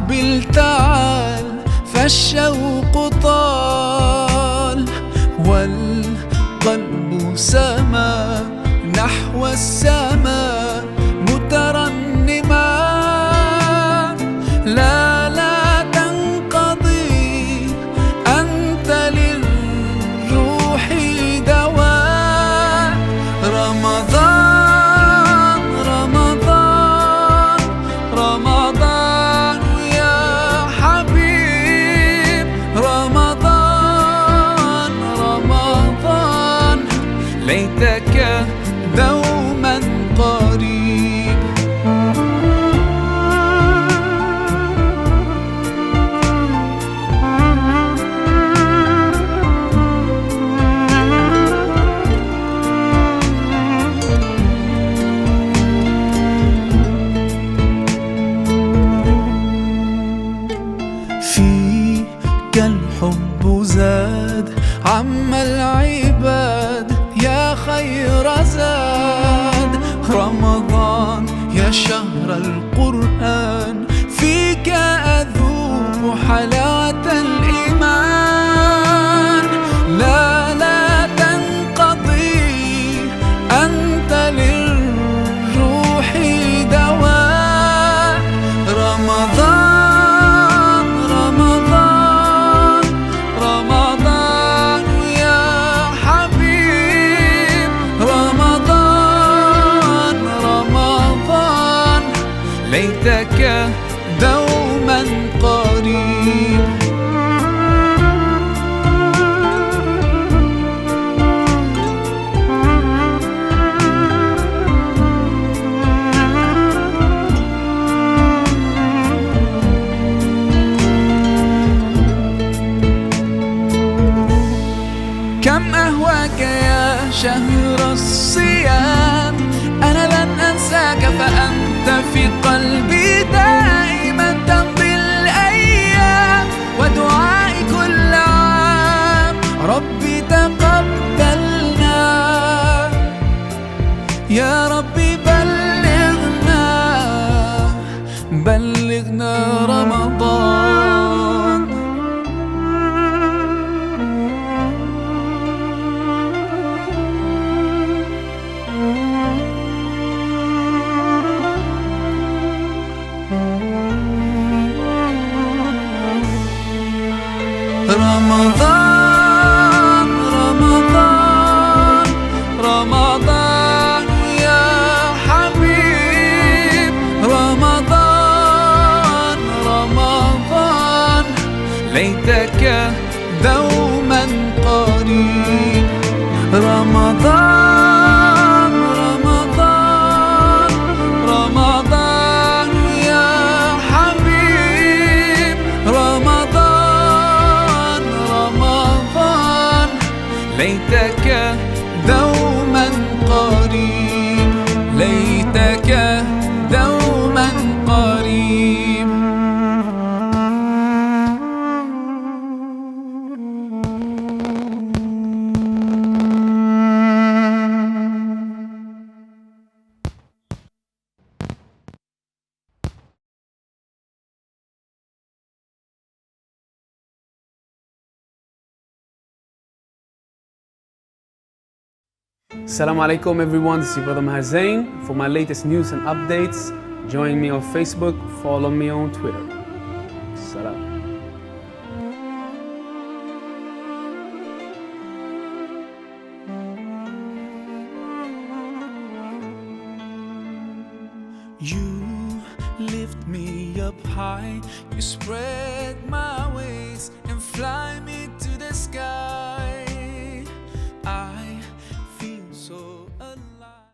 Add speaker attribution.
Speaker 1: أقبل تعال فالشوق طال، والقلب سما نحو السماء مترنما. لا لا تنقضي أنت للروح دواء. رمضان رمضان رمضان يا حبيب، رمضان رمضان ليتك دوما قريب. فيك الحب زاد عم العباد يا خير زاد. رمضان يا شهر القرآن فيك أذوق حلاوة الإيمان. لا لا تنقضي أنت للروح دواء. رمضان رمضان رمضان يا حبيب، رمضان رمضان ليتك دوما قريب. كم أهواك يا شهر الصيام، أنا لن أنساك فأنت في قلبي دائما. تمضي الأيام ودعائي كل عام، ربي تقبلنا يا ربي بلغنا بلغنا رمضان. رمضان رمضان رمضان يا حبيب، رمضان رمضان ليتك دوما قريب. رمضان رمضان رمضان يا حبيب، رمضان رمضان ليتك دوما قريب، ليتك دوما قريب.
Speaker 2: Assalamu alaikum everyone, this is your brother Maher Zain. For my latest news and updates, join me on Facebook, follow me on Twitter. Salam.
Speaker 1: You lift me up high, you spread my